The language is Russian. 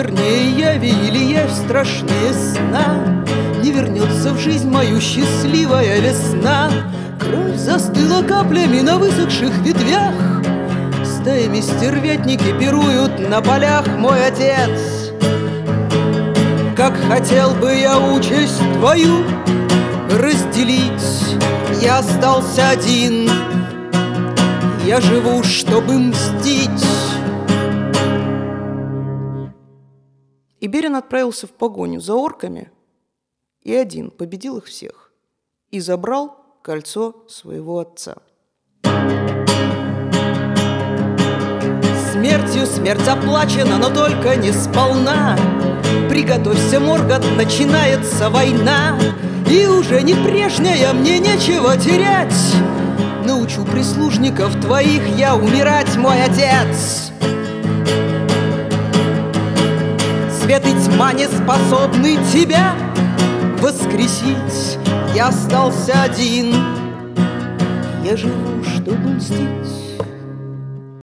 вернее яви или явь страшнее сна. Не вернется в жизнь мою счастливая весна. Кровь застыла каплями на высохших ветвях. Стаями стервятники пируют на полях. Мой отец, как хотел бы я участь твою разделить, я остался один. Я живу, чтобы мстить. И Берин отправился в погоню за орками, и один победил их всех и забрал кольцо своего отца. Смертью смерть оплачена, но только не сполна. Приготовься, Моргот, начинается война. И уже не прежняя, мне нечего терять. Научу прислужников твоих я умирать, мой отец. Свет и тьма не способны тебя воскресить. Я остался один. Я живу, чтобы мстить.